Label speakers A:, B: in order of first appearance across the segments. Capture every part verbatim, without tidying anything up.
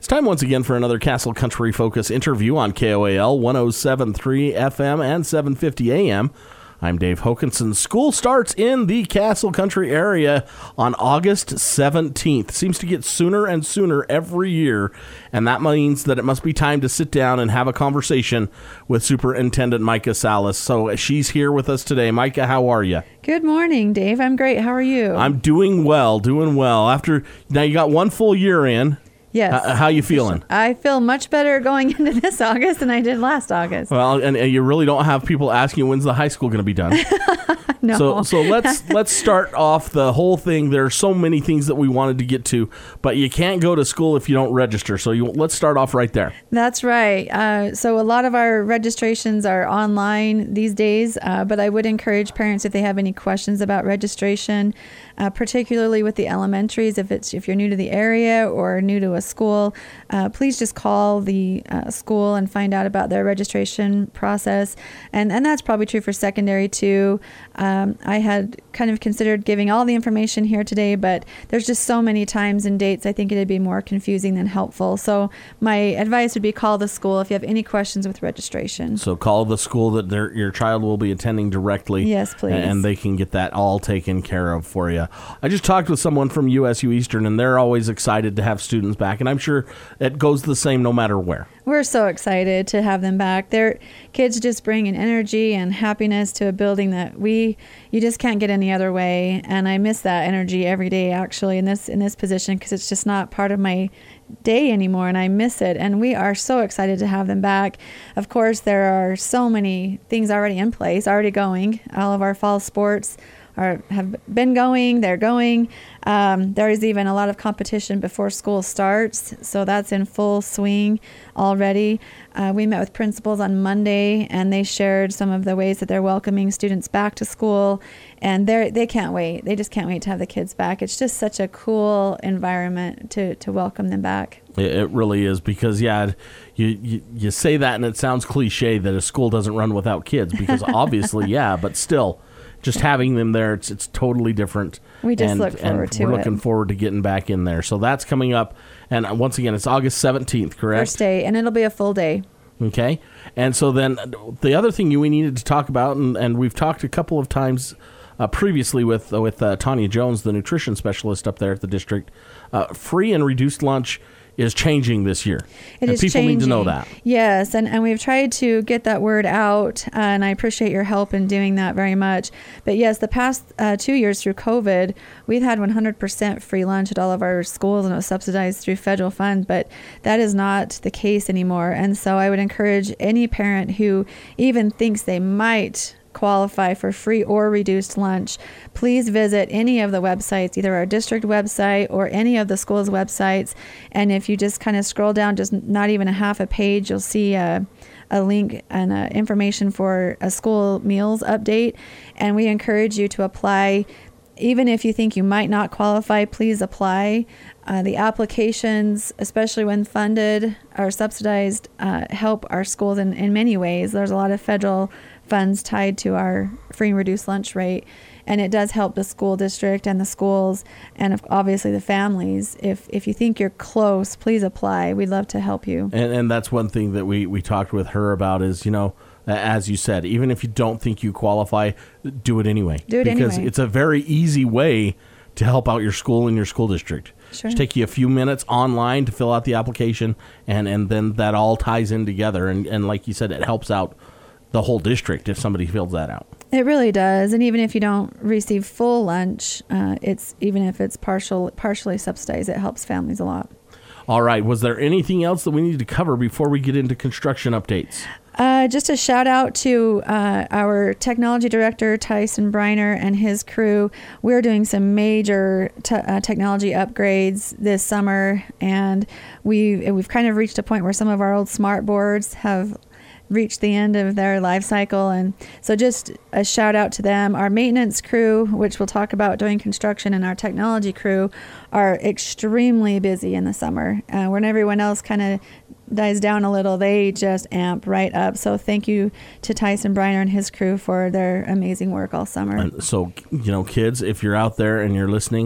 A: It's time once again for another Castle Country Focus interview on K O A L one oh seven point three F M and seven fifty A M. I'm Dave Hokinson. School starts in the Castle Country area on August seventeenth. Seems to get sooner and sooner every year, and that means that it must be time to sit down and have a conversation with Superintendent Micah Salas. So she's here with us today. Micah, how are you?
B: Good morning, Dave. I'm great. How are you?
A: I'm doing well, doing well. After now, you got one full year in.
B: Yes.
A: Uh, how you feeling?
B: I feel much better going into this August than I did last August.
A: Well, and, and you really don't have people asking you when's the high school going to be done.
B: No.
A: So so let's let's start off the whole thing. There are so many things that we wanted to get to, but you can't go to school if you don't register. So you, let's start off right there.
B: That's right. Uh, so a lot of our registrations are online these days, uh, but I would encourage parents if they have any questions about registration, uh, particularly with the elementaries, if it's if you're new to the area or new to a school, uh, please just call the uh, school and find out about their registration process. And, and that's probably true for secondary too. Um, I had kind of considered giving all the information here today, but there's just so many times and dates. I think it'd be more confusing than helpful. So my advice would be call the school if you have any questions with registration.
A: So call the school that their, your child will be attending directly.
B: Yes, please.
A: And they can get that all taken care of for you. I just talked with someone from U S U Eastern, and they're always excited to have students back, and I'm sure it goes the same no matter where.
B: We're so excited to have them back. Their kids just bring an energy and happiness to a building that we you just can't get any other way. And I miss that energy every day, actually, in this in this position, because it's just not part of my day anymore, and I miss it. And we are so excited to have them back. Of course, there are so many things already in place, already going. All of our fall sports are have been going, they're going. Um, there is even a lot of competition before school starts, so that's in full swing already. Uh, we met with principals on Monday, and they shared some of the ways that they're welcoming students back to school, and they they can't wait. They just can't wait to have the kids back. It's just such a cool environment to, to welcome them back.
A: It really is, because, yeah, you, you, you say that, and it sounds cliche that a school doesn't run without kids, because obviously, yeah, but still, just having them there, it's it's totally different.
B: We just
A: and,
B: look forward
A: and
B: to
A: we're
B: it.
A: We're looking forward to getting back in there. So that's coming up. And once again, it's August seventeenth, correct?
B: First day, and it'll be a full day.
A: Okay. And so then the other thing you we needed to talk about, and, and we've talked a couple of times uh, previously with, uh, with uh, Tanya Jones, the nutrition specialist up there at the district, uh, free and reduced lunch is changing this year.
B: It
A: and
B: is
A: people
B: changing.
A: need to know that.
B: Yes, and, and we've tried to get that word out, uh, and I appreciate your help in doing that very much. But yes, the past uh, two years through COVID, we've had one hundred percent free lunch at all of our schools, and it was subsidized through federal funds, but that is not the case anymore. And so I would encourage any parent who even thinks they might qualify for free or reduced lunch, please visit any of the websites, either our district website or any of the school's websites. And if you just kind of scroll down, just not even a half a page, you'll see a, a link and a information for a school meals update. And we encourage you to apply. Even if you think you might not qualify, please apply. Uh, the applications, especially when funded or subsidized, uh, help our schools in, in many ways. There's a lot of federal funds tied to our free and reduced lunch rate, and it does help the school district and the schools and obviously the families. If if you think you're close, please apply. We'd love to help you.
A: And, and that's one thing that we, we talked with her about is, you know, as you said, even if you don't think you qualify, do it anyway.
B: Do it
A: because
B: anyway.
A: It's a very easy way to help out your school and your school district.
B: Sure.
A: Just take you a few minutes online to fill out the application, and, and then that all ties in together. And, and like you said, it helps out the whole district if somebody fills that out.
B: It really does. And even if you don't receive full lunch, uh, it's even if it's partial, partially subsidized, it helps families a lot.
A: All right. Was there anything else that we need to cover before we get into construction updates?
B: Uh, just a shout out to uh, our technology director, Tyson Briner, and his crew. We're doing some major te- uh, technology upgrades this summer, and we, we've kind of reached a point where some of our old smart boards have reached the end of their life cycle. And so just a shout out to them. Our maintenance crew, which we'll talk about doing construction, and our technology crew are extremely busy in the summer. Uh, when everyone else kind of dies down a little, they just amp right up. So thank you to Tyson Briner and his crew for their amazing work all summer.
A: And so, you know, kids, if you're out there and you're listening,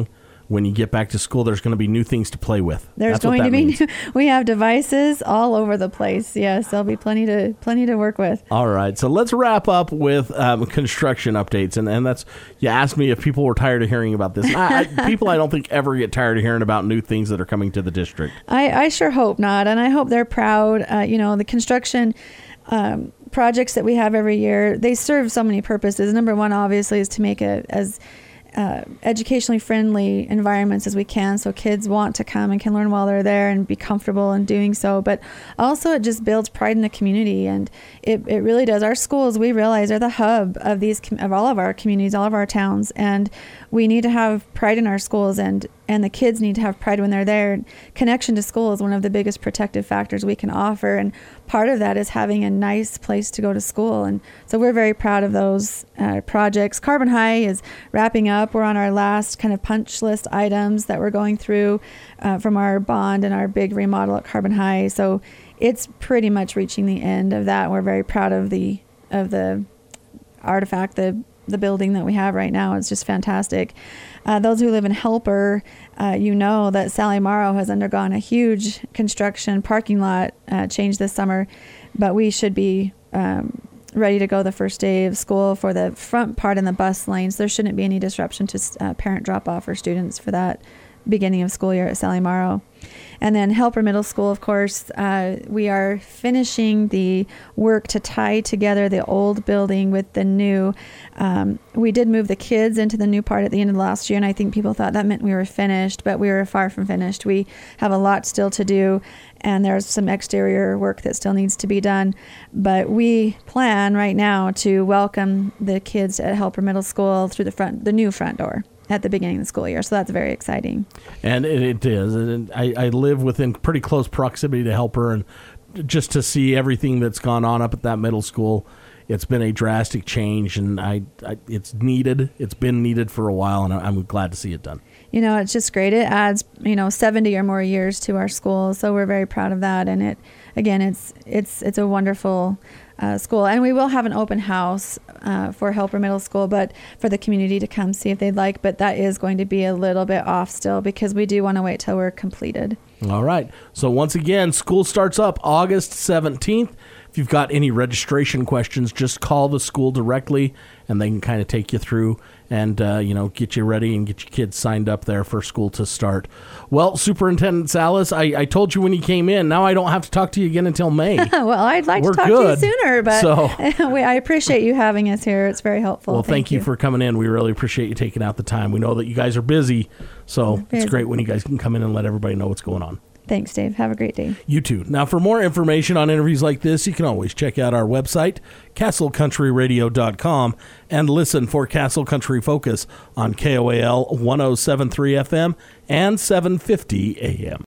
A: when you get back to school, there's going to be new things to play with.
B: There's
A: That's what
B: going
A: that
B: to be
A: means.
B: new, we have devices all over the place. Yes, there'll be plenty to plenty to work with.
A: All right, so let's wrap up with um, construction updates, and and that's you asked me if people were tired of hearing about this. I, I, people, I don't think ever get tired of hearing about new things that are coming to the district.
B: I, I sure hope not, and I hope they're proud. Uh, you know, the construction um, projects that we have every year, they serve so many purposes. Number one, obviously, is to make it as Uh, educationally friendly environments as we can, so kids want to come and can learn while they're there and be comfortable in doing so. But also it just builds pride in the community, and it, it really does. Our schools, we realize, are the hub of these of all of our communities, all of our towns, and we need to have pride in our schools, and and the kids need to have pride when they're there. Connection to school is one of the biggest protective factors we can offer, and part of that is having a nice place to go to school. And so we're very proud of those uh, projects. Carbon High is wrapping up. We're on our last kind of punch list items that we're going through uh, from our bond and our big remodel at Carbon High. So it's pretty much reaching the end of that. We're very proud of the of the artifact, the the building that we have right now. It's just fantastic. Uh, those who live in Helper, uh, you know that Sally Morrow has undergone a huge construction parking lot uh, change this summer, but we should be um, ready to go the first day of school for the front part in the bus lanes. There shouldn't be any disruption to uh, parent drop-off for students for that beginning of school year at Sally Morrow. And then Helper Middle School, of course, uh, we are finishing the work to tie together the old building with the new. Um, we did move the kids into the new part at the end of last year, and I think people thought that meant we were finished, but we were far from finished. We have a lot still to do, and there's some exterior work that still needs to be done. But we plan right now to welcome the kids at Helper Middle School through the front, the new front door at the beginning of the school year. So that's very exciting.
A: And it, it is. And I, I live within pretty close proximity to Helper, and just to see everything that's gone on up at that middle school, it's been a drastic change, and I, I it's needed. It's been needed for a while, and I'm glad to see it done.
B: You know, it's just great. It adds, you know, seventy or more years to our school, so we're very proud of that. And it, again, it's it's it's a wonderful uh, school, and we will have an open house uh, for Helper Middle School, but for the community to come see if they'd like. But that is going to be a little bit off still, because we do want to wait till we're completed.
A: All right. So once again, school starts up August seventeenth. If you've got any registration questions, just call the school directly, and they can kind of take you through and, uh, you know, get you ready and get your kids signed up there for school to start. Well, Superintendent Salas, I, I told you when you came in. Now I don't have to talk to you again until May.
B: Well, I'd like
A: We're
B: to talk
A: good.
B: to you sooner, but
A: So,
B: we, I appreciate you having us here. It's very helpful.
A: well, thank, thank you. you for coming in. We really appreciate you taking out the time. We know that you guys are busy, so
B: Busy.
A: It's great when you guys can come in and let everybody know what's going on.
B: Thanks, Dave. Have a great day.
A: You too. Now, for more information on interviews like this, you can always check out our website, castle country radio dot com, and listen for Castle Country Focus on K O A L one oh seven point three F M and seven fifty A M.